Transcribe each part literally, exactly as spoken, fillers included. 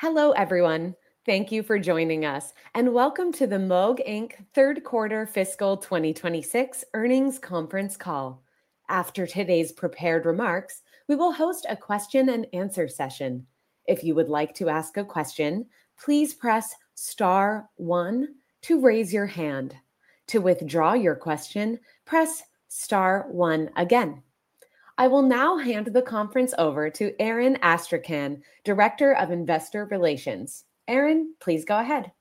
Hello, everyone. Thank you for joining us, and welcome to the Moog Incorporated Third Quarter Fiscal twenty twenty-six Earnings Conference Call. After today's prepared remarks, we will host a question and answer session. If you would like to ask a question, please press star one to raise your hand. To withdraw your question, press star one again. I will now hand the conference over to Aaron Astrachan, Director of Investor Relations. Aaron, please go ahead.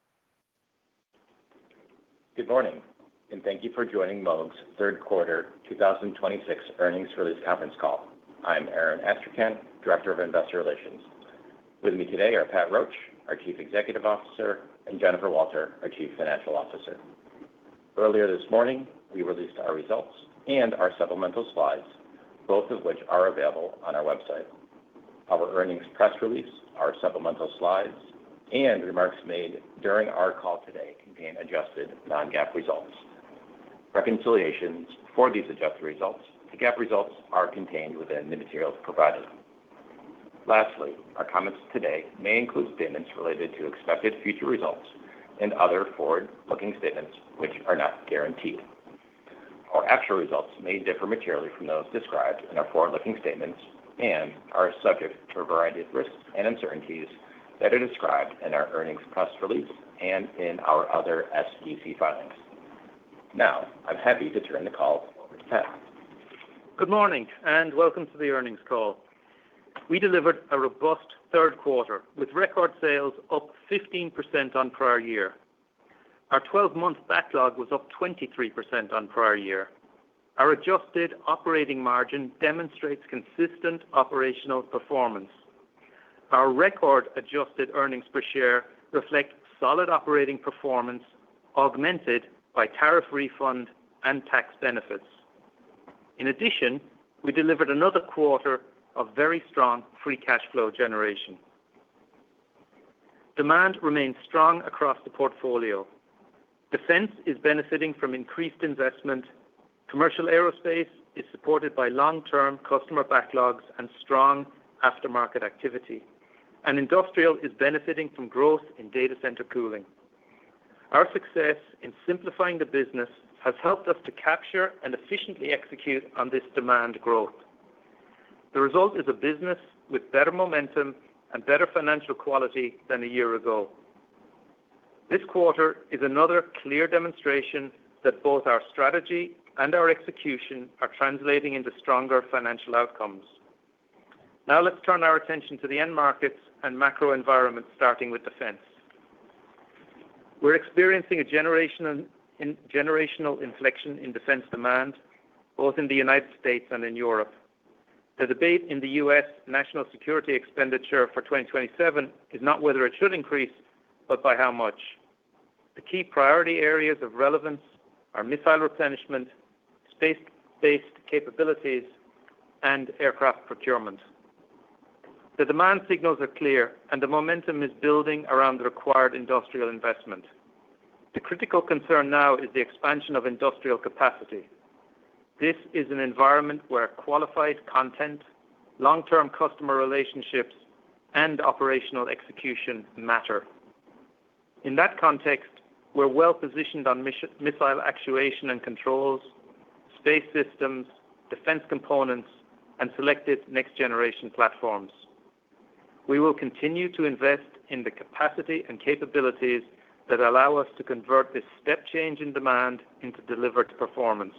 Good morning, and thank you for joining Moog's Third Quarter twenty twenty-six Earnings Release Conference Call. I'm Aaron Astrachan, Director of Investor Relations. With me today are Pat Roche, our Chief Executive Officer, and Jennifer Walter, our Chief Financial Officer. Earlier this morning, we released our results and our supplemental slides, both of which are available on our website. Our earnings press release, our supplemental slides, and remarks made during our call today contain adjusted non-GAAP results. Reconciliations for these adjusted results to GAAP results are contained within the materials provided. Lastly, our comments today may include statements related to expected future results and other forward-looking statements which are not guaranteed. Our actual results may differ materially from those described in our forward-looking statements and are subject to a variety of risks and uncertainties that are described in our earnings press release and in our other S E C filings. Now, I'm happy to turn the call over to Pat. Good morning, and welcome to the earnings call. We delivered a robust third quarter with record sales up fifteen percent on prior year. Our twelve-month backlog was up twenty-three percent on prior year. Our adjusted operating margin demonstrates consistent operational performance. Our record adjusted earnings per share reflect solid operating performance augmented by tariff refund and tax benefits. In addition, we delivered another quarter of very strong free cash flow generation. Demand remains strong across the portfolio. Defense is benefiting from increased investment. Commercial aerospace is supported by long-term customer backlogs and strong aftermarket activity. And industrial is benefiting from growth in data center cooling. Our success in simplifying the business has helped us to capture and efficiently execute on this demand growth. The result is a business with better momentum and better financial quality than a year ago. This quarter is another clear demonstration that both our strategy and our execution are translating into stronger financial outcomes. Now let's turn our attention to the end markets and macro environment, starting with defense. We're experiencing a generational, in, generational inflection in defense demand, both in the United States and in Europe. The debate in the U S national security expenditure for twenty twenty-seven is not whether it should increase, but by how much. The key priority areas of relevance are missile replenishment, space-based capabilities, and aircraft procurement. The demand signals are clear, and the momentum is building around the required industrial investment. The critical concern now is the expansion of industrial capacity. This is an environment where qualified content, long-term customer relationships, and operational execution matter. In that context, we're well positioned on missile actuation and controls, space systems, defense components, and selected next-generation platforms. We will continue to invest in the capacity and capabilities that allow us to convert this step change in demand into delivered performance.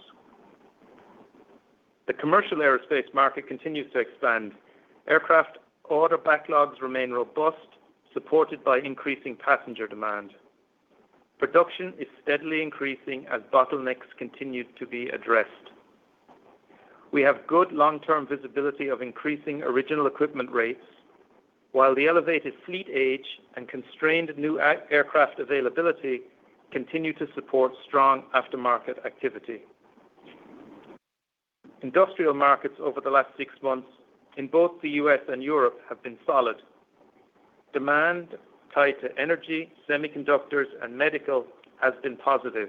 The commercial aerospace market continues to expand. Aircraft order backlogs remain robust, supported by increasing passenger demand. Production is steadily increasing as bottlenecks continue to be addressed. We have good long-term visibility of increasing original equipment rates, while the elevated fleet age and constrained new aircraft availability continue to support strong aftermarket activity. Industrial markets over the last six months in both the U S and Europe have been solid. Demand tied to energy, semiconductors, and medical has been positive.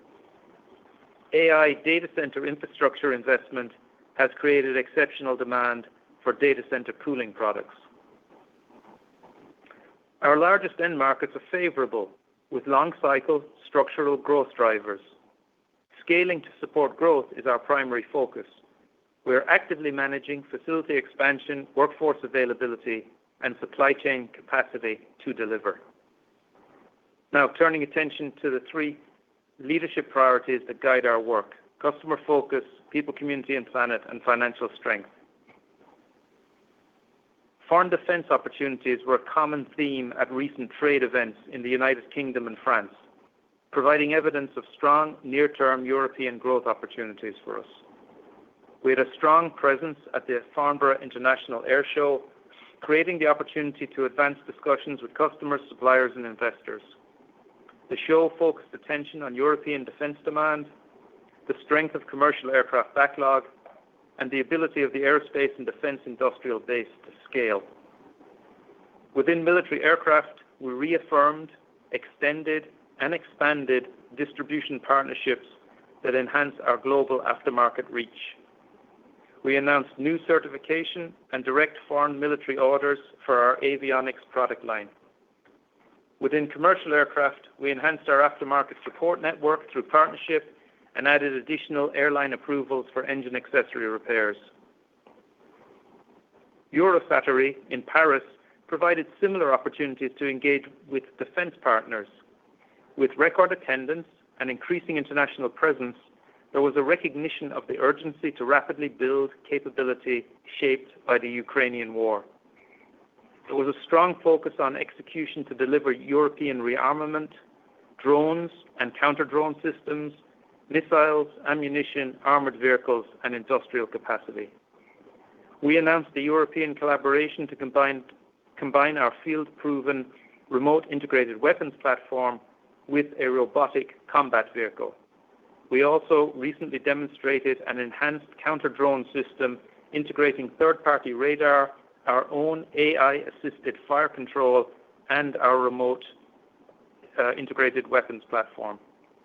A I data center infrastructure investment has created exceptional demand for data center cooling products. Our largest end markets are favorable, with long-cycle structural growth drivers. Scaling to support growth is our primary focus. We're actively managing facility expansion, workforce availability, and supply chain capacity to deliver. Now, turning attention to the three leadership priorities that guide our work: customer focus, people, community, and planet, and financial strength. Foreign defense opportunities were a common theme at recent trade events in the United Kingdom and France, providing evidence of strong near-term European growth opportunities for us. We had a strong presence at the Farnborough International Air Show, creating the opportunity to advance discussions with customers, suppliers, and investors. The show focused attention on European defense demand, the strength of commercial aircraft backlog, and the ability of the aerospace and defense industrial base to scale. Within military aircraft, we reaffirmed, extended, and expanded distribution partnerships that enhance our global aftermarket reach. We announced new certification and direct foreign military orders for our avionics product line. Within commercial aircraft, we enhanced our aftermarket support network through partnership and added additional airline approvals for engine accessory repairs. Eurosatory in Paris provided similar opportunities to engage with defense partners. With record attendance and increasing international presence, there was a recognition of the urgency to rapidly build capability shaped by the Ukrainian war. There was a strong focus on execution to deliver European rearmament, drones and counter-drone systems, missiles, ammunition, armored vehicles, and industrial capacity. We announced the European collaboration to combine, combine our field-proven remote integrated weapons platform with a robotic combat vehicle. We also recently demonstrated an enhanced counter-drone system integrating third-party radar, our own A I-assisted fire control, and our remote uh, integrated weapons platform.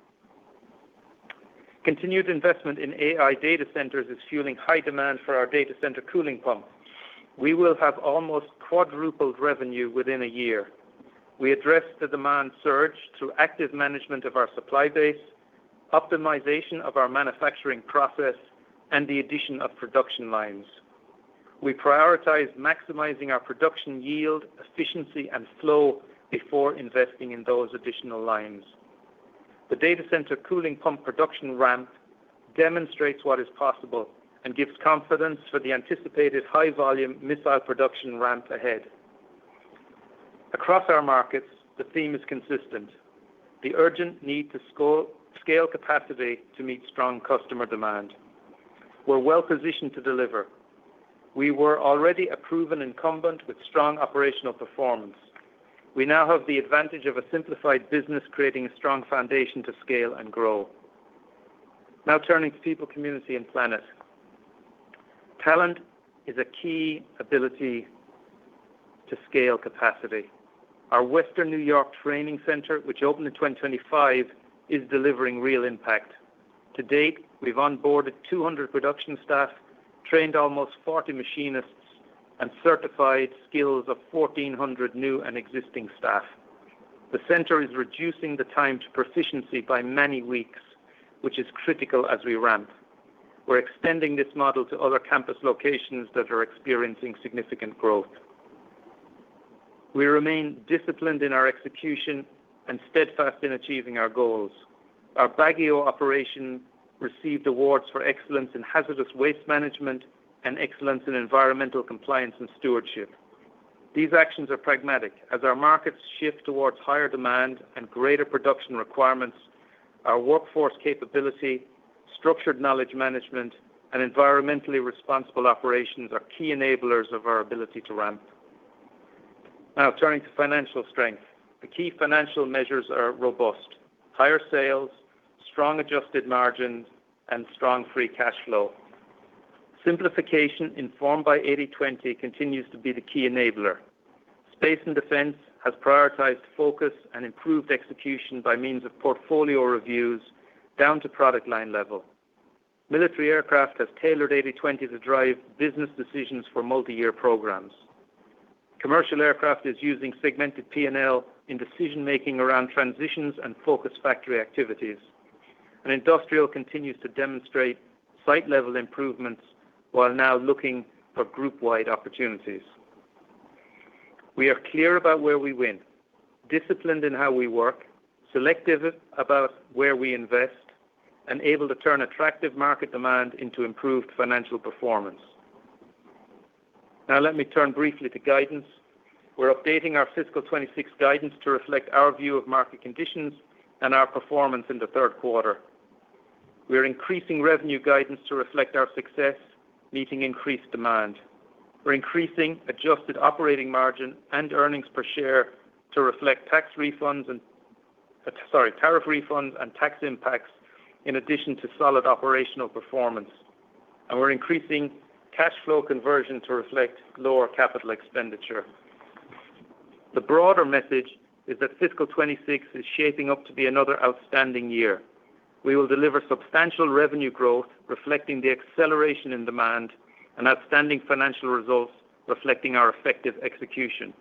Continued investment in A I data centers is fueling high demand for our data center cooling pump. We will have almost quadrupled revenue within a year. We addressed the demand surge through active management of our supply base, optimization of our manufacturing process, and the addition of production lines. We prioritized maximizing our production yield, efficiency, and flow before investing in those additional lines. The data center cooling pump production ramp demonstrates what is possible and gives confidence for the anticipated high-volume missile production ramp ahead. Across our markets, the theme is consistent: the urgent need to scale capacity to meet strong customer demand. We're well positioned to deliver. We were already a proven incumbent with strong operational performance. We now have the advantage of a simplified business, creating a strong foundation to scale and grow. Now turning to people, community, and planet. Talent is a key ability to scale capacity. Our Western New York Training Center, which opened in twenty twenty-five, is delivering real impact. To date, we've onboarded two hundred production staff, trained almost forty machinists, and certified skills of fourteen hundred new and existing staff. The center is reducing the time to proficiency by many weeks, which is critical as we ramp. We're extending this model to other campus locations that are experiencing significant growth. We remain disciplined in our execution and steadfast in achieving our goals. Our Baguio operation received awards for excellence in hazardous waste management and excellence in environmental compliance and stewardship. These actions are pragmatic. As our markets shift towards higher demand and greater production requirements, our workforce capability, structured knowledge management, and environmentally responsible operations are key enablers of our ability to ramp. Now, turning to financial strength. The key financial measures are robust: higher sales, strong adjusted margins, and strong free cash flow. Simplification informed by eighty twenty continues to be the key enabler. Space and Defense has prioritized focus and improved execution by means of portfolio reviews down to product line level. Military Aircraft has tailored eighty twenty to drive business decisions for multi-year programs. Commercial aircraft is using segmented P and L in decision-making around transitions and focus factory activities. And industrial continues to demonstrate site-level improvements while now looking for group-wide opportunities. We are clear about where we win, disciplined in how we work, selective about where we invest, and able to turn attractive market demand into improved financial performance. Now let me turn briefly to guidance. We're updating our fiscal twenty-six guidance to reflect our view of market conditions and our performance in the third quarter. We're increasing revenue guidance to reflect our success meeting increased demand. We're increasing adjusted operating margin and earnings per share to reflect tax refunds and uh, sorry, tariff refunds and tax impacts in addition to solid operational performance. And we're increasing cash flow conversion to reflect lower capital expenditure. The broader message is that fiscal twenty-six is shaping up to be another outstanding year. We will deliver substantial revenue growth reflecting the acceleration in demand and outstanding financial results reflecting our effective execution.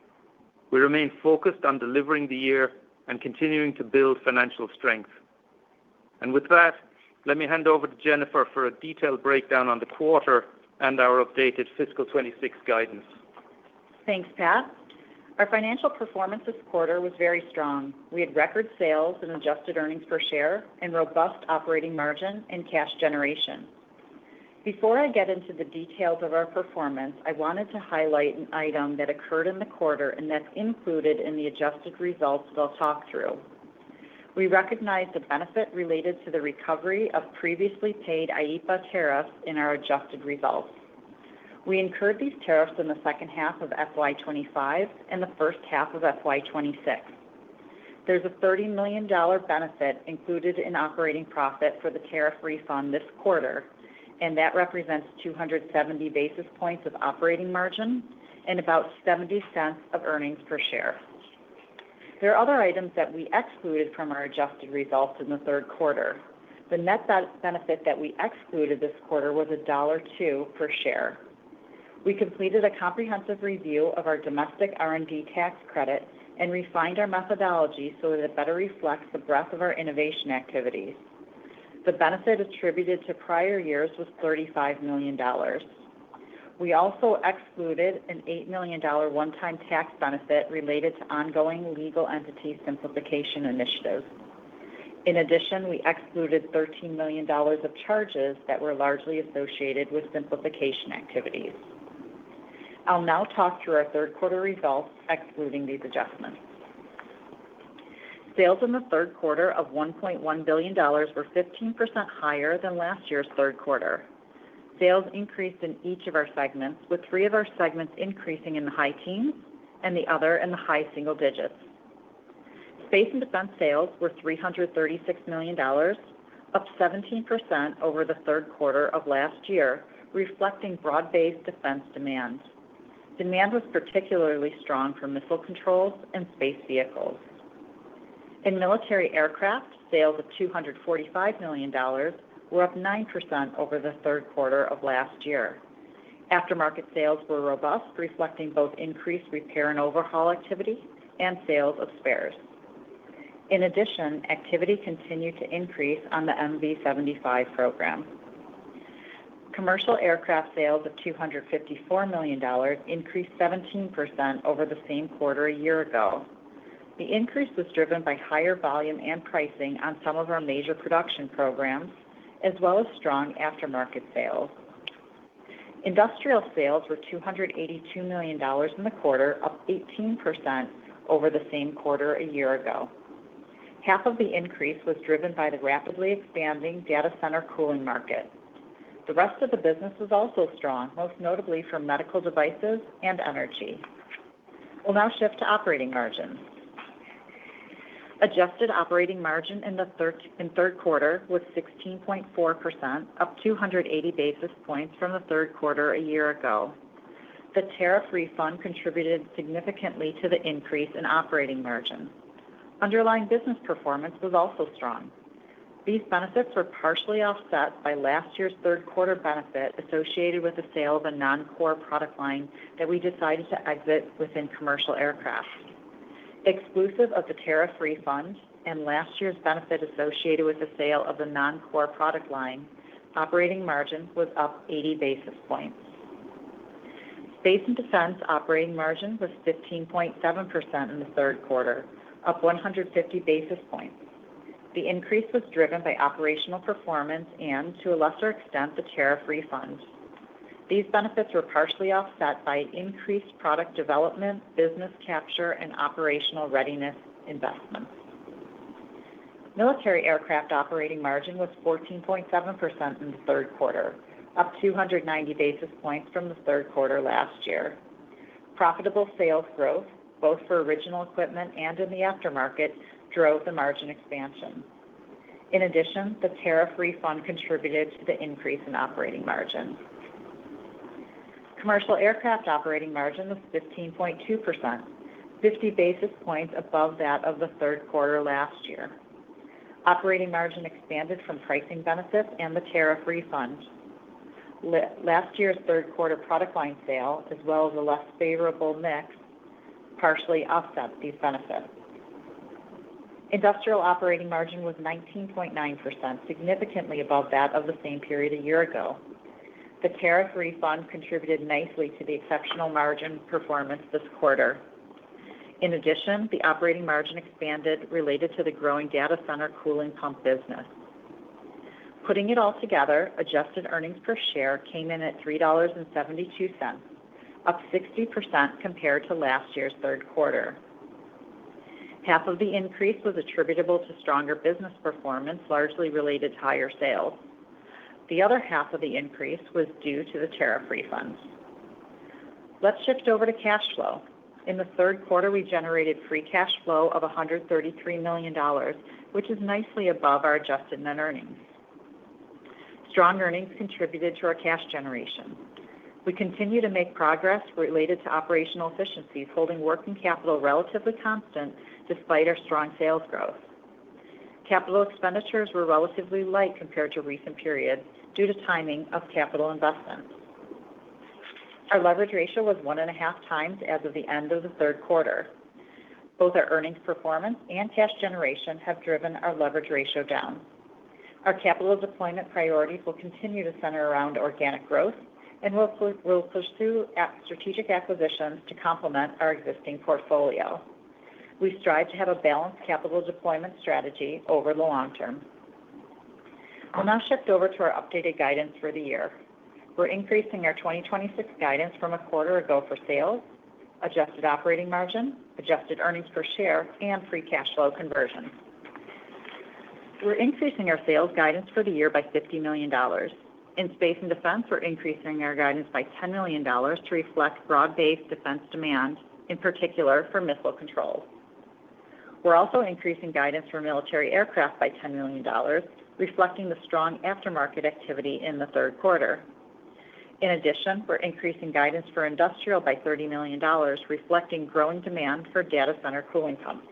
We remain focused on delivering the year and continuing to build financial strength. And with that, let me hand over to Jennifer for a detailed breakdown on the quarter and our updated fiscal twenty-six guidance. Thanks, Pat. Our financial performance this quarter was very strong. We had record sales and adjusted earnings per share and robust operating margin and cash generation. Before I get into the details of our performance, I wanted to highlight an item that occurred in the quarter and that's included in the adjusted results that I'll talk through. We recognized a benefit related to the recovery of previously paid I E P A tariffs in our adjusted results. We incurred these tariffs in the second half of F Y twenty-five and the first half of F Y twenty-six. There's a thirty million dollars benefit included in operating profit for the tariff refund this quarter, and that represents two hundred seventy basis points of operating margin and about seventy cents of earnings per share. There are other items that we excluded from our adjusted results in the third quarter. The net benefit that we excluded this quarter was one dollar and two cents per share. We completed a comprehensive review of our domestic R and D tax credit and refined our methodology so that it better reflects the breadth of our innovation activities. The benefit attributed to prior years was thirty-five million dollars. We also excluded an eight million dollars one-time tax benefit related to ongoing legal entity simplification initiatives. In addition, we excluded thirteen million dollars of charges that were largely associated with simplification activities. I'll now talk through our third quarter results excluding these adjustments. Sales in the third quarter of one point one billion dollars were fifteen percent higher than last year's third quarter. Sales increased in each of our segments, with three of our segments increasing in the high teens and the other in the high single digits. Space and defense sales were three hundred thirty-six million dollars, up seventeen percent over the third quarter of last year, reflecting broad-based defense demand. Demand was particularly strong for missile controls and space vehicles. In military aircraft, sales of two hundred forty-five million dollars were up nine percent over the third quarter of last year. Aftermarket sales were robust, reflecting both increased repair and overhaul activity and sales of spares. In addition, activity continued to increase on the M V seventy-five program. Commercial aircraft sales of two hundred fifty-four million dollars increased seventeen percent over the same quarter a year ago. The increase was driven by higher volume and pricing on some of our major production programs, as well as strong aftermarket sales. Industrial sales were two hundred eighty-two million dollars in the quarter, up eighteen percent over the same quarter a year ago. Half of the increase was driven by the rapidly expanding data center cooling market. The rest of the business was also strong, most notably for medical devices and energy. We'll now shift to operating margins. Adjusted operating margin in the third, in third quarter was sixteen point four percent, up two hundred eighty basis points from the third quarter a year ago. The tariff refund contributed significantly to the increase in operating margin. Underlying business performance was also strong. These benefits were partially offset by last year's third quarter benefit associated with the sale of a non-core product line that we decided to exit within commercial aircraft. Exclusive of the tariff refund and last year's benefit associated with the sale of the non-core product line, operating margin was up eighty basis points. Space and Defense operating margin was fifteen point seven percent in the third quarter, up one hundred fifty basis points. The increase was driven by operational performance and, to a lesser extent, the tariff refund. These benefits were partially offset by increased product development, business capture, and operational readiness investments. Military Aircraft operating margin was fourteen point seven percent in the third quarter, up two hundred ninety basis points from the third quarter last year. Profitable sales growth, both for original equipment and in the aftermarket, drove the margin expansion. In addition, the tariff refund contributed to the increase in operating margin. Commercial Aircraft operating margin was fifteen point two percent, fifty basis points above that of the third quarter last year. Operating margin expanded from pricing benefits and the tariff refund. Last year's third quarter product line sale, as well as a less favorable mix, partially offset these benefits. Industrial operating margin was nineteen point nine percent, significantly above that of the same period a year ago. The tariff refund contributed nicely to the exceptional margin performance this quarter. In addition, the operating margin expanded related to the growing data center cooling pump business. Putting it all together, adjusted earnings per share came in at three dollars and seventy-two cents, up sixty percent compared to last year's third quarter. Half of the increase was attributable to stronger business performance, largely related to higher sales. The other half of the increase was due to the tariff refunds. Let's shift over to cash flow. In the third quarter, we generated free cash flow of one hundred thirty-three million dollars, which is nicely above our adjusted net earnings. Strong earnings contributed to our cash generation. We continue to make progress related to operational efficiencies, holding working capital relatively constant despite our strong sales growth. Capital expenditures were relatively light compared to recent periods due to timing of capital investments. Our leverage ratio was one and a half times as of the end of the third quarter. Both our earnings performance and cash generation have driven our leverage ratio down. Our capital deployment priorities will continue to center around organic growth, and we'll, we'll pursue strategic acquisitions to complement our existing portfolio. We strive to have a balanced capital deployment strategy over the long term. We'll now shift over to our updated guidance for the year. We're increasing our twenty twenty-six guidance from a quarter ago for sales, adjusted operating margin, adjusted earnings per share, and free cash flow conversion. We're increasing our sales guidance for the year by fifty million dollars. In Space and Defense, we're increasing our guidance by ten million dollars to reflect broad-based defense demand, in particular for missile controls. We're also increasing guidance for Military Aircraft by ten million dollars, reflecting the strong aftermarket activity in the third quarter. In addition, we're increasing guidance for Industrial by thirty million dollars, reflecting growing demand for data center cooling pumps.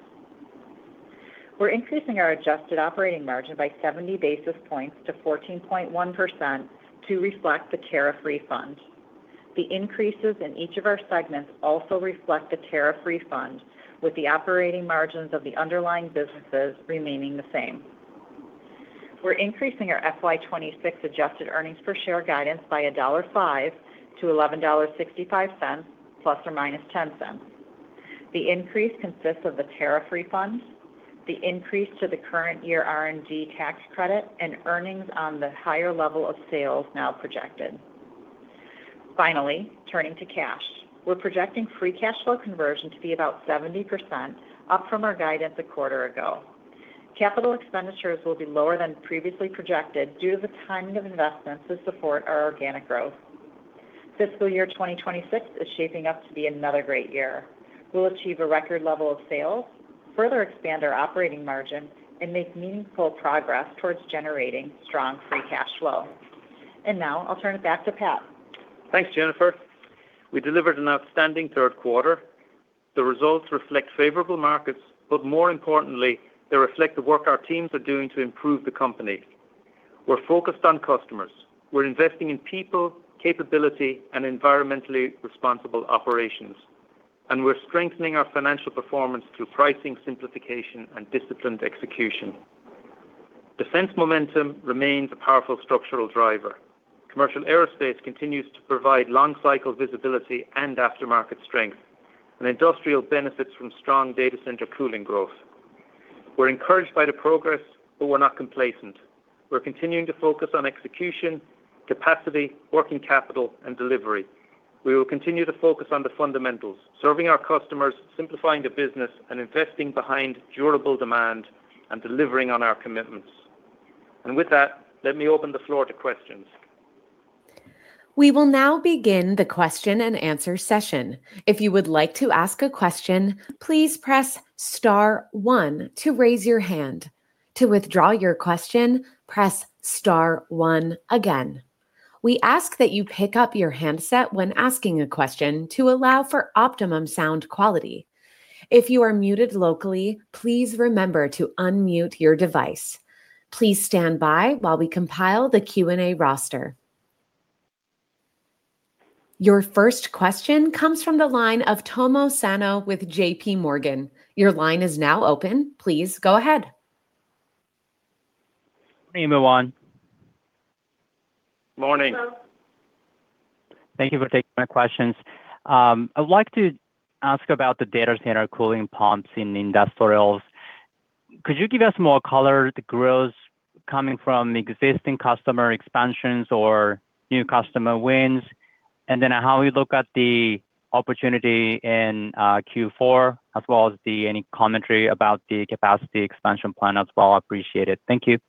We're increasing our adjusted operating margin by seventy basis points to fourteen point one percent to reflect the tariff refund. The increases in each of our segments also reflect the tariff refund, with the operating margins of the underlying businesses remaining the same. We're increasing our F Y twenty-six adjusted earnings per share guidance by one dollar and five cents to eleven dollars and sixty-five cents, plus or minus ten cents. The increase consists of the tariff refund, the increase to the current year R and D tax credit, and earnings on the higher level of sales now projected. Finally, turning to cash, we're projecting free cash flow conversion to be about seventy percent, up from our guidance a quarter ago. Capital expenditures will be lower than previously projected due to the timing of investments to support our organic growth. Fiscal year twenty twenty-six is shaping up to be another great year. We'll achieve a record level of sales, further expand our operating margin, and make meaningful progress towards generating strong free cash flow. And now I'll turn it back to Pat. Thanks, Jennifer. We delivered an outstanding third quarter. The results reflect favorable markets, but more importantly, They reflect the work our teams are doing to improve the company. We're focused on customers. We're investing in people, capability, and environmentally responsible operations. And we're strengthening our financial performance through pricing simplification and disciplined execution. Defense momentum remains a powerful structural driver. Commercial aerospace continues to provide long-cycle visibility and aftermarket strength, and industrial benefits from strong data center cooling growth. We're encouraged by the progress, but we're not complacent. We're continuing to focus on execution, capacity, working capital, and delivery. We will continue to focus on the fundamentals, serving our customers, simplifying the business, and investing behind durable demand and delivering on our commitments. And with that, let me open the floor to questions. We will now begin the question and answer session. If you would like to ask a question, please press star one to raise your hand. To withdraw your question, press star one again. We ask that you pick up your handset when asking a question to allow for optimum sound quality. If you are muted locally, please remember to unmute your device. Please stand by while we compile the Q and A roster. Your first question comes from the line of Tomo Sano with J P Morgan. Your line is now open. Please go ahead. Morning, everyone. Morning. Thank you for taking my questions. Um, I would like to ask about the data center cooling pumps in industrials. Could you give us more color, the growth coming from existing customer expansions or new customer wins? And then how we look at the opportunity in uh, Q four, as well as the any commentary about the capacity expansion plan as well. I appreciate it. Thank you.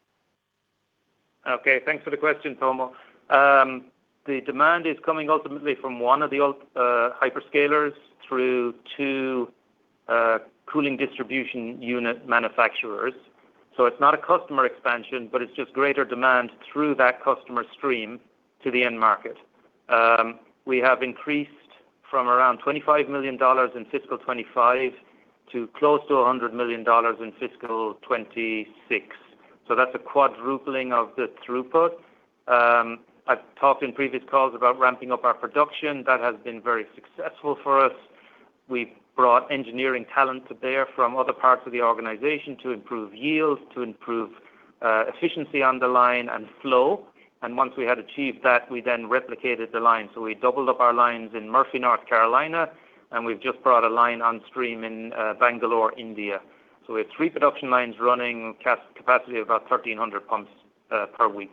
Okay, thanks for the question, Tomo. Um, the demand is coming ultimately from one of the uh, hyperscalers through two uh, cooling distribution unit manufacturers. So it's not a customer expansion, but it's just greater demand through that customer stream to the end market. Um, we have increased from around twenty-five million dollars in fiscal twenty-five to close to one hundred million dollars in fiscal twenty-six. So that's a quadrupling of the throughput. Um, I've talked in previous calls about ramping up our production. That has been very successful for us. We've brought engineering talent to bear from other parts of the organization to improve yield, to improve uh, efficiency on the line and flow. And once we had achieved that, we then replicated the line. So we doubled up our lines in Murphy, North Carolina, and we've just brought a line on stream in uh, Bangalore, India. So we have three production lines running, capacity of about thirteen hundred pumps uh, per week.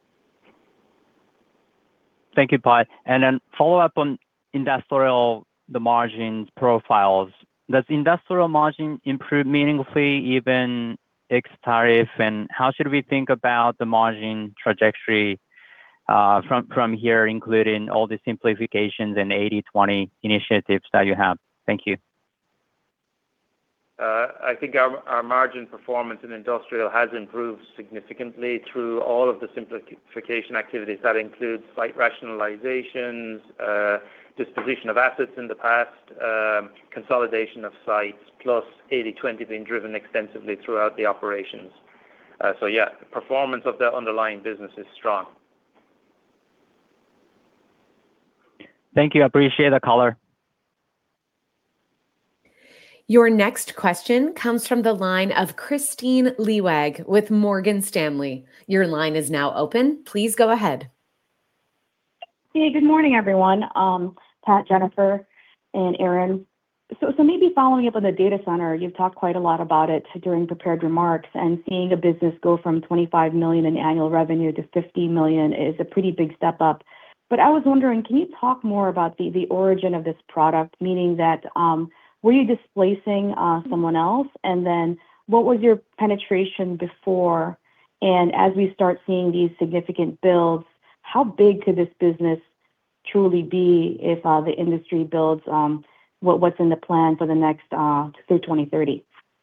Thank you, Pai. And then follow up on industrial, the margin profiles. Does industrial margin improve meaningfully even ex-tariff, and how should we think about the margin trajectory uh, from, from here, including all the simplifications and eighty twenty initiatives that you have? Thank you. Uh, I think our, our margin performance in industrial has improved significantly through all of the simplification activities. That includes site rationalizations, uh, disposition of assets in the past, um, consolidation of sites, plus eighty twenty being driven extensively throughout the operations. Uh, so yeah, the performance of the underlying business is strong. Thank you. I appreciate the color. Your next question comes from the line of Kristine Liwag with Morgan Stanley. Your line is now open. Please go ahead. Hey, good morning, everyone. Um, Pat, Jennifer, and Aaron. So, so maybe following up on the data center, you've talked quite a lot about it during prepared remarks, and seeing a business go from twenty-five million dollars in annual revenue to fifty million dollars is a pretty big step up. But I was wondering, can you talk more about the, the origin of this product, meaning that um, were you displacing uh, someone else? And then what was your penetration before? And as we start seeing these significant builds, how big could this business truly be if uh, the industry builds um, what, what's in the plan for the next uh, through twenty thirty?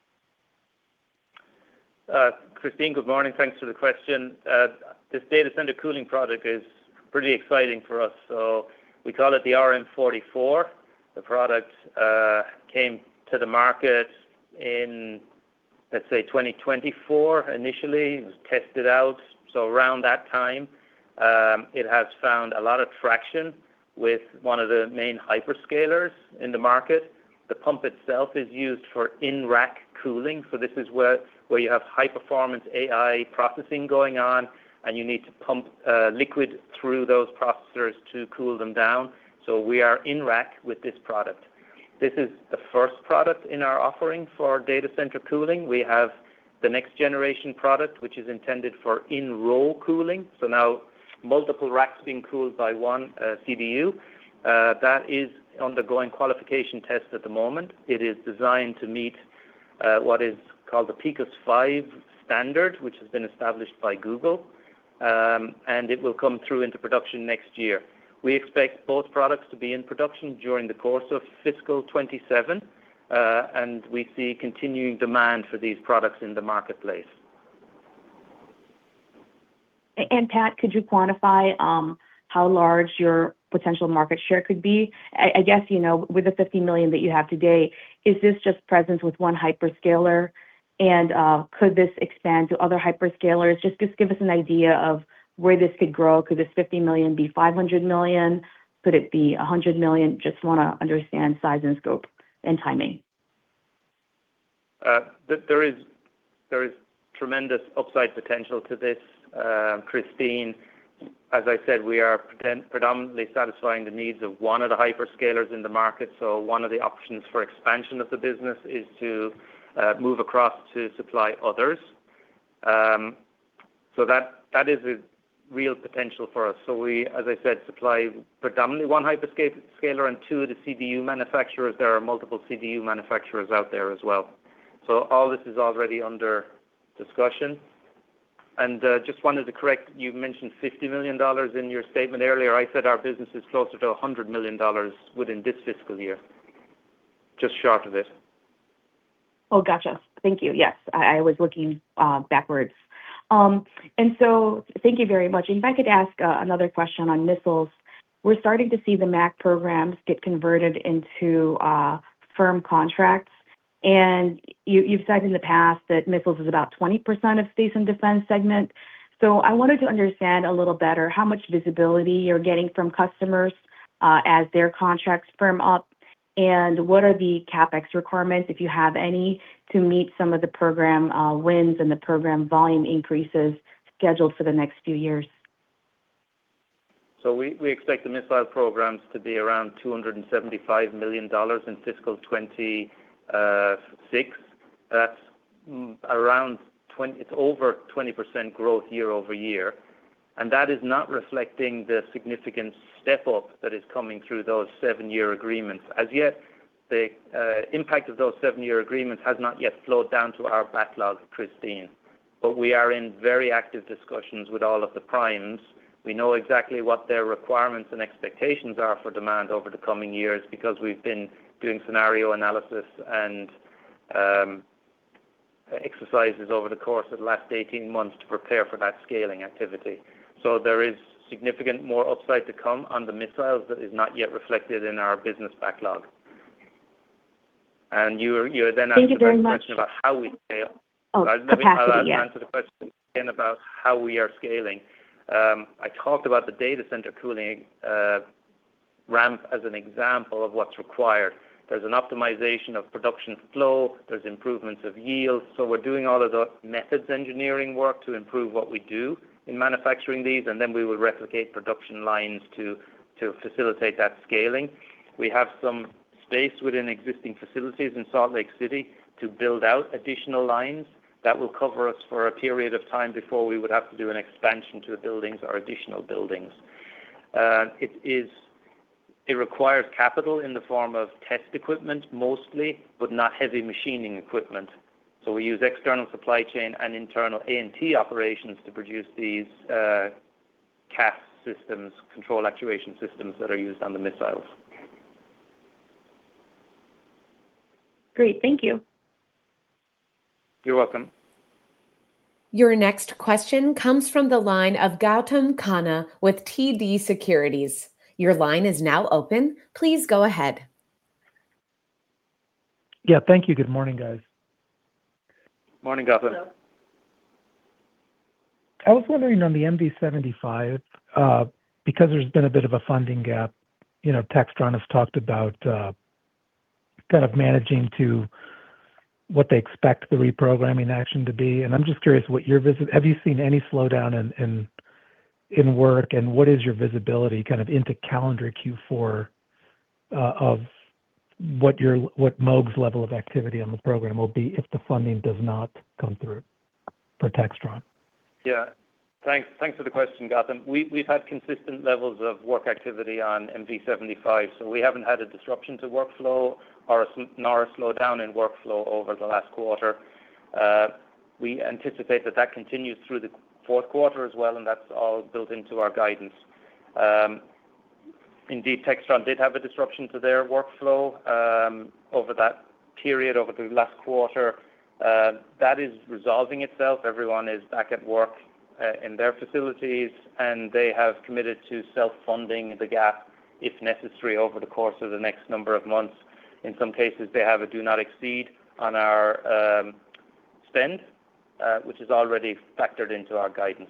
Uh, Christine, good morning. Thanks for the question. Uh, this data center cooling product is pretty exciting for us. So we call it the R M forty-four. The product uh, came to the market in let's say, twenty twenty-four initially. It was tested out. So around that time, um, it has found a lot of traction with one of the main hyperscalers in the market. The pump itself is used for in-rack cooling. So this is where, where you have high-performance A I processing going on, and you need to pump uh, liquid through those processors to cool them down. So we are in-rack with this product. This is the first product in our offering for data center cooling. We have the next generation product, which is intended for in-row cooling. So now multiple racks being cooled by one uh, C D U. Uh, that is undergoing qualification tests at the moment. It is designed to meet uh, what is called the P C A S five standard, which has been established by Google, um, and it will come through into production next year. We expect both products to be in production during the course of fiscal twenty-seven, uh, and we see continuing demand for these products in the marketplace. And Pat, could you quantify um, how large your potential market share could be? I, I guess, you know, with the fifty million that you have today, is this just presence with one hyperscaler? And uh, could this expand to other hyperscalers? Just, just give us an idea of where this could grow. Could this fifty million be five hundred million? Could it be one hundred million? Just want to understand size and scope and timing. Uh, there is there is tremendous upside potential to this, uh, Christine. As I said, we are predominantly satisfying the needs of one of the hyperscalers in the market. So one of the options for expansion of the business is to uh, move across to supply others. Um, so that that is a real potential for us. So we, as I said, supply predominantly one hyperscaler and two of the C D U manufacturers. There are multiple C D U manufacturers out there as well. So all this is already under discussion. And uh, just wanted to correct, you mentioned fifty million dollars in your statement earlier. I said our business is closer to one hundred million dollars within this fiscal year, just short of it. Oh, gotcha. Thank you. Yes, I, I was looking uh, backwards. Um, and so thank you very much. If I could ask uh, another question on missiles, we're starting to see the M A C programs get converted into uh, firm contracts. And you, you've said in the past that missiles is about twenty percent of space and defense segment. So I wanted to understand a little better how much visibility you're getting from customers uh, as their contracts firm up, and what are the CapEx requirements, if you have any, to meet some of the program uh, wins and the program volume increases scheduled for the next few years. So we, we expect the missile programs to be around two hundred seventy-five million dollars in fiscal twenty. Uh, six, that's around twenty, it's over twenty percent growth year over year. And that is not reflecting the significant step up that is coming through those seven-year agreements. As yet, the uh, impact of those seven-year agreements has not yet flowed down to our backlog, Christine. But we are in very active discussions with all of the primes. We know exactly what their requirements and expectations are for demand over the coming years because we've been doing scenario analysis and um, exercises over the course of the last eighteen months to prepare for that scaling activity. So there is significant more upside to come on the missiles that is not yet reflected in our business backlog. And you you then asked Thank about the question about how we scale. Oh, Let capacity, me, I'll yes. answer the question again about how we are scaling. Um, I talked about the data center cooling uh, ramp as an example of what's required. There's an optimization of production flow, there's improvements of yield. So we're doing all of the methods engineering work to improve what we do in manufacturing these, and then we will replicate production lines to, to facilitate that scaling. We have some space within existing facilities in Salt Lake City to build out additional lines. That will cover us for a period of time before we would have to do an expansion to the buildings or additional buildings. Uh, it is It requires capital in the form of test equipment mostly, but not heavy machining equipment. So we use external supply chain and internal A and T operations to produce these uh, C A S systems, control actuation systems that are used on the missiles. Great, thank you. You're welcome. Your next question comes from the line of Gautam Khanna with T D Securities. Your line is now open. Please go ahead. Yeah, thank you. Good morning, guys. Morning, Gautam. Hello. I was wondering on the M V seventy-five, uh, because there's been a bit of a funding gap, you know, Textron has talked about uh, kind of managing to what they expect the reprogramming action to be. And I'm just curious what your visit, have you seen any slowdown in, in, in work, and what is your visibility kind of into calendar Q four uh, of what your, what Moog's level of activity on the program will be if the funding does not come through for Textron? Yeah. Thanks. Thanks for the question, Gautam. We, we've had consistent levels of work activity on M V seventy-five, so we haven't had a disruption to workflow or a, nor a slowdown in workflow over the last quarter. Uh, we anticipate that that continues through the fourth quarter as well, and that's all built into our guidance. Um, indeed, Textron did have a disruption to their workflow um, over that period, over the last quarter. Uh, that is resolving itself. Everyone is back at work uh, in their facilities, and they have committed to self-funding the gap if necessary over the course of the next number of months. In some cases, they have a do not exceed on our um, spend, uh, which is already factored into our guidance.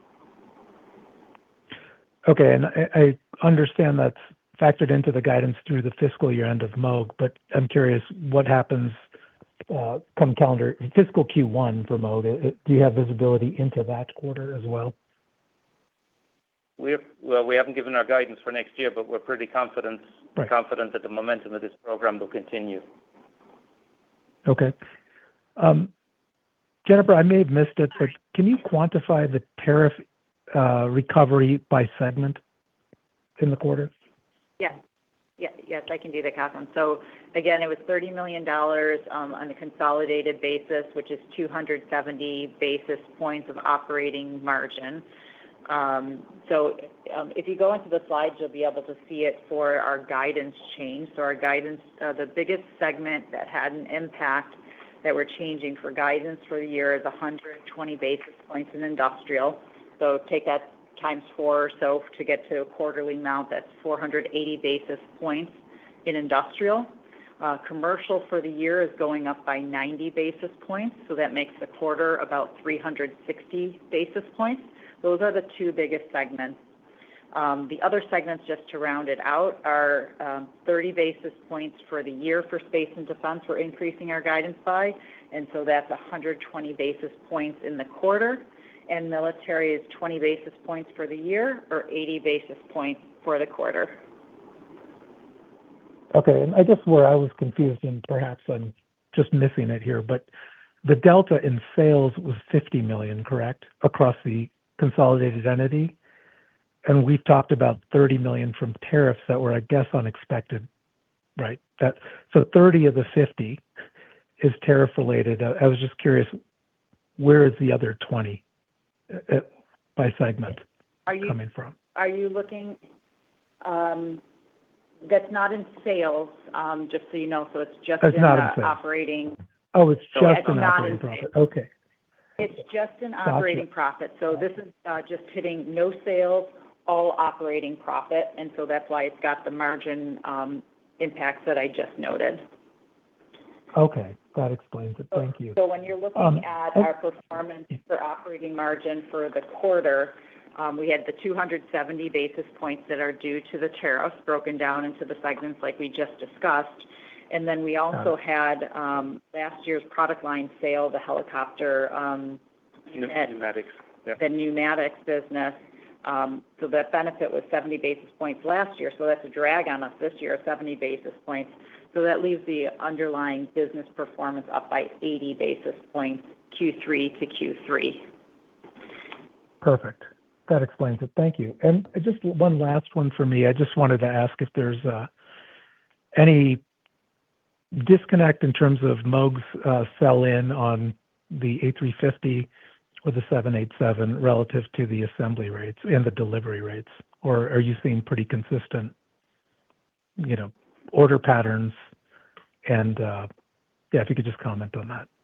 Okay, and I, I understand that's factored into the guidance through the fiscal year end of Moog, but I'm curious what happens uh, come calendar fiscal Q one for Moog. Do you have visibility into that quarter as well? We're, well, we haven't given our guidance for next year, but we're pretty confident Right. confident that the momentum of this program will continue. Okay. Um, Jennifer, I may have missed it, but can you quantify the tariff uh, recovery by segment in the quarter? Yes. Yeah, yes, I can do that, Catherine. So again, it was thirty million dollars um, on a consolidated basis, which is two hundred seventy basis points of operating margin. Um, so um, if you go into the slides, you'll be able to see it for our guidance change. So our guidance, uh, the biggest segment that had an impact that we're changing for guidance for the year is one hundred twenty basis points in industrial. So take that times four or so to get to a quarterly amount. That's four hundred eighty basis points in industrial. Uh, commercial for the year is going up by ninety basis points. So that makes the quarter about three hundred sixty basis points. Those are the two biggest segments. Um, the other segments, just to round it out, are um, thirty basis points for the year for space and defense. We're increasing our guidance by, and so that's one hundred twenty basis points in the quarter. And military is twenty basis points for the year, or eighty basis points for the quarter. Okay, and I guess where I was confused, and perhaps I'm just missing it here, but the delta in sales was fifty million, correct, across the consolidated entity? And we've talked about thirty million from tariffs that were, I guess, unexpected, right? That so thirty of the fifty is tariff related. I, I was just curious, where is the other twenty uh, by segment Are you coming from? are you looking? Um, that's not in sales, um, just so you know. So it's just It's in not the in sales. operating. Oh, it's So just it's an not operating in profit. sales. Okay. It's just an operating profit. So this is uh, just hitting no sales, all operating profit, and so that's why it's got the margin um, impacts that I just noted. Okay, that explains it. Thank you. So when you're looking Um, at oh- our performance for operating margin for the quarter, um, we had the two hundred seventy basis points that are due to the tariffs broken down into the segments like we just discussed. And then we also had um, last year's product line sale, the helicopter, um, unit, Pneumatics. Yeah. the pneumatics business. Um, so that benefit was seventy basis points last year. So that's a drag on us this year, seventy basis points. So that leaves the underlying business performance up by eighty basis points, Q three to Q three. Perfect. That explains it. Thank you. And just one last one for me. I just wanted to ask if there's uh, any disconnect in terms of Moog's uh, sell-in on the A three fifty or the seven eighty-seven relative to the assembly rates and the delivery rates, or are you seeing pretty consistent, you know, order patterns? And uh, yeah, if you could just comment on that.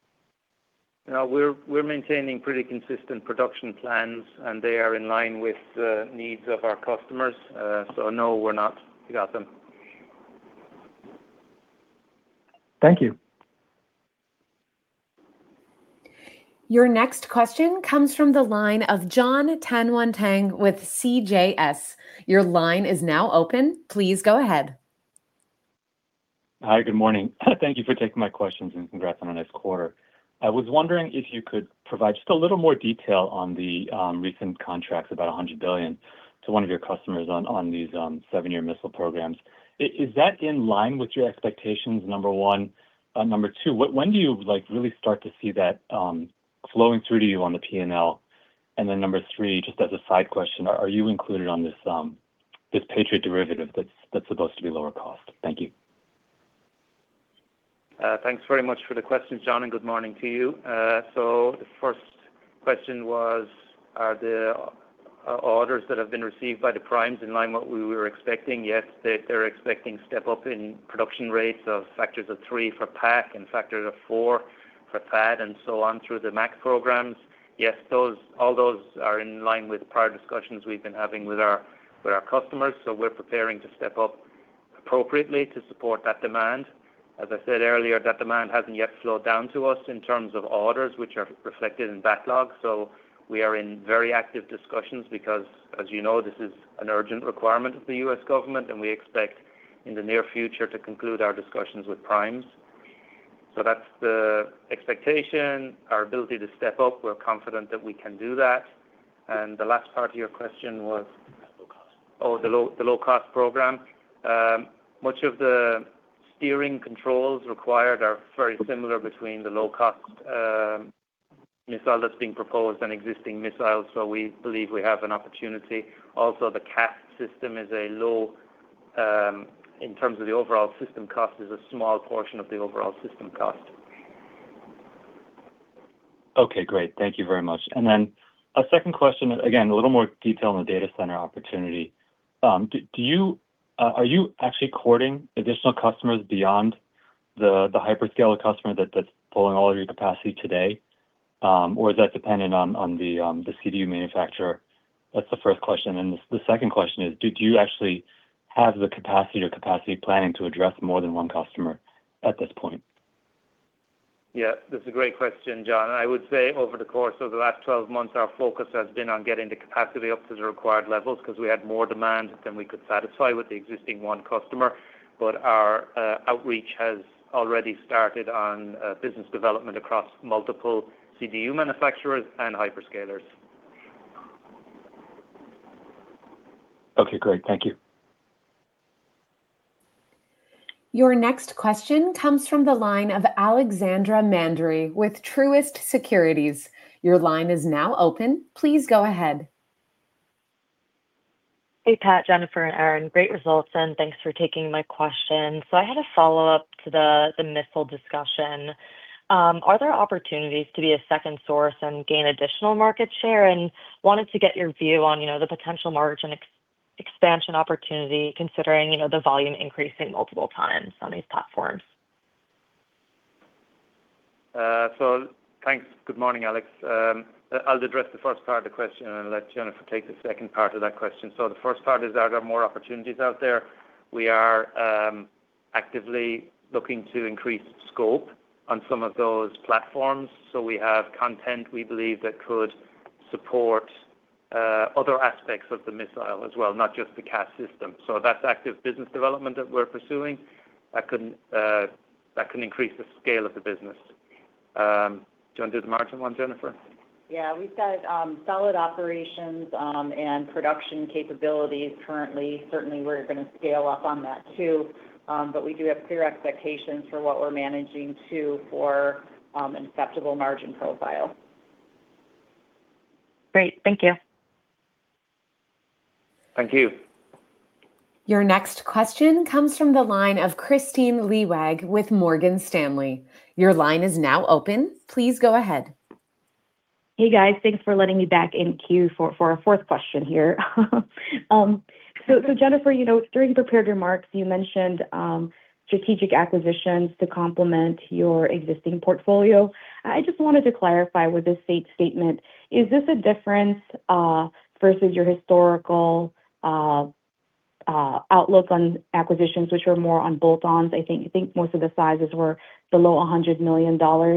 No, we're we're maintaining pretty consistent production plans, and they are in line with the needs of our customers. Uh, so no, we're not. We got them. Thank you. Your next question comes from the line of John Tanwanteng with C J S. Your line is now open. Please go ahead. Hi, good morning. Thank you for taking my questions and congrats on a nice quarter. I was wondering if you could provide just a little more detail on the um, recent contracts, about one hundred billion dollars, to one of your customers on, on these um, seven-year missile programs. I- Is that in line with your expectations, number one? Uh, number two, what, when do you like really start to see that um, flowing through to you on the P and L? And then number three, just as a side question, are, are you included on this um, this Patriot derivative that's that's supposed to be lower cost? Thank you. Uh, Thanks very much for the questions, John, and good morning to you. Uh, So the first question was, are the uh, orders that have been received by the primes in line what we were expecting? Yes, they- they're expecting step up in production rates of factors of three for P A C and factors of four for T A D and so on through the M A C programs. Yes, those all those are in line with prior discussions we've been having with our with our customers. So we're preparing to step up appropriately to support that demand. As I said earlier, that demand hasn't yet flowed down to us in terms of orders, which are reflected in backlog. So we are in very active discussions because, as you know, this is an urgent requirement of the U S government, and we expect in the near future to conclude our discussions with primes. So that's the expectation, our ability to step up. We're confident that we can do that. And the last part of your question was, oh, the low the low cost program. Um, much of the steering controls required are very similar between the low-cost um, missile that's being proposed and existing missiles, so we believe we have an opportunity. Also, the C A S system is a low, um, in terms of the overall system cost, is a small portion of the overall system cost. Okay, great. Thank you very much. And then a second question, again, a little more detail on the data center opportunity. Um, do, do you Uh, are you actually courting additional customers beyond the the hyperscaler customer that, that's pulling all of your capacity today? Um, or is that dependent on, on the um, the C D U manufacturer? That's the first question. And the, the second question is, do, do you actually have the capacity or capacity planning to address more than one customer at this point? Yeah, that's a great question, John. I would say over the course of the last twelve months, our focus has been on getting the capacity up to the required levels because we had more demand than we could satisfy with the existing one customer. But our uh, outreach has already started on uh, business development across multiple C D U manufacturers and hyperscalers. Okay, great. Thank you. Your next question comes from the line of Alexandra Mandry with Truist Securities. Your line is now open. Please go ahead. Hey, Pat, Jennifer, and Aaron. Great results, and thanks for taking my question. So I had a follow-up to the, the missile discussion. Um, are there opportunities to be a second source and gain additional market share? And wanted to get your view on, you know, the potential margin ex- expansion opportunity, considering, you know, the volume increasing multiple times on these platforms. Uh, so thanks. Good morning, Alex. Um, I'll address the first part of the question and let Jennifer take the second part of that question. So the first part is, are there more opportunities out there? We are um, actively looking to increase scope on some of those platforms. So we have content we believe that could support uh, other aspects of the missile as well, not just the C A S system. So that's active business development that we're pursuing. That can uh, that can increase the scale of the business. Um, do you want to do the margin one, Jennifer? Yeah, we've got um, solid operations um, and production capabilities currently. Certainly, we're going to scale up on that too. Um, but we do have clear expectations for what we're managing to for um, an acceptable margin profile. Great. Thank you. Thank you. Your next question comes from the line of Kristine Liwag with Morgan Stanley. Your line is now open. Please go ahead. Hey guys, thanks for letting me back in queue for, for a fourth question here. um, so, so Jennifer, you know, during prepared remarks, you mentioned um, strategic acquisitions to complement your existing portfolio. I just wanted to clarify with this state statement, is this a difference uh, versus your historical uh, uh, outlook on acquisitions, which are more on bolt-ons? I think, I think most of the sizes were below one hundred million dollars.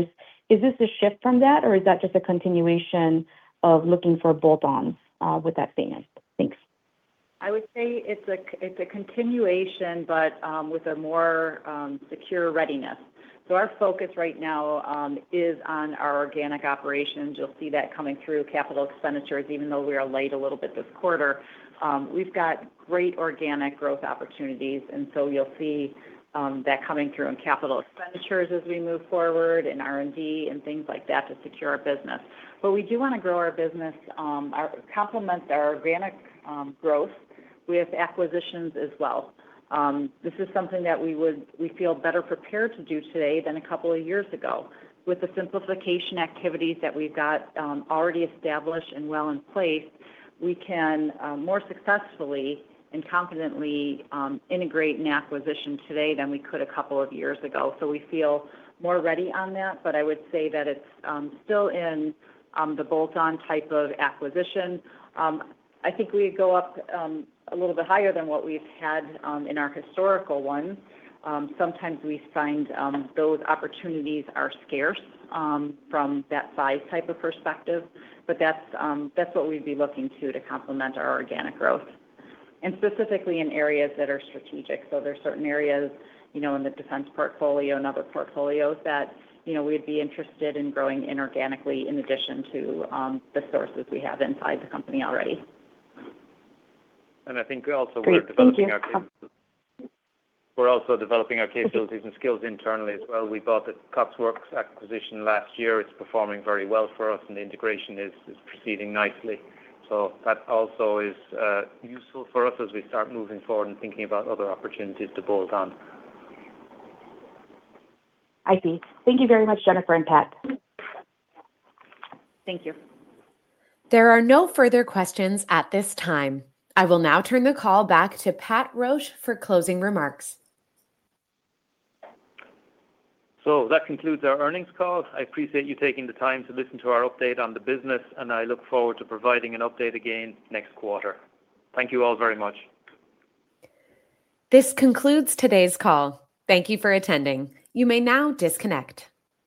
Is this a shift from that, or is that just a continuation of looking for bolt-ons uh, with that statement? Thanks. I would say it's a it's a continuation, but um, with a more um, secure readiness. So our focus right now um, is on our organic operations. You'll see that coming through capital expenditures, even though we are late a little bit this quarter. Um, we've got great organic growth opportunities, and so you'll see um, that coming through in capital expenditures as we move forward, in R and D and things like that to secure our business. But we do want to grow our business, um, our, complement our organic um, growth with acquisitions as well. Um, this is something that we would we feel better prepared to do today than a couple of years ago. With the simplification activities that we've got um, already established and well in place, we can um, more successfully and confidently um, integrate an acquisition today than we could a couple of years ago. So we feel more ready on that, but I would say that it's um, still in um, the bolt-on type of acquisition. Um, I think we go up um, a little bit higher than what we've had um, in our historical ones. Um, sometimes we find um, those opportunities are scarce um, from that size type of perspective, but that's um, that's what we'd be looking to to complement our organic growth, and specifically in areas that are strategic. So there's certain areas, you know, in the defense portfolio and other portfolios that, you know, we'd be interested in growing inorganically in addition to um, the sources we have inside the company already. And I think also Great. we're developing our Thank capabilities. We're also developing our capabilities and skills internally as well. We bought the Coxworks acquisition last year. It's performing very well for us, and the integration is, is proceeding nicely. So that also is uh, useful for us as we start moving forward and thinking about other opportunities to bolt on. I see. Thank you very much, Jennifer and Pat. Thank you. There are no further questions at this time. I will now turn the call back to Pat Roche for closing remarks. So that concludes our earnings call. I appreciate you taking the time to listen to our update on the business, and I look forward to providing an update again next quarter. Thank you all very much. This concludes today's call. Thank you for attending. You may now disconnect.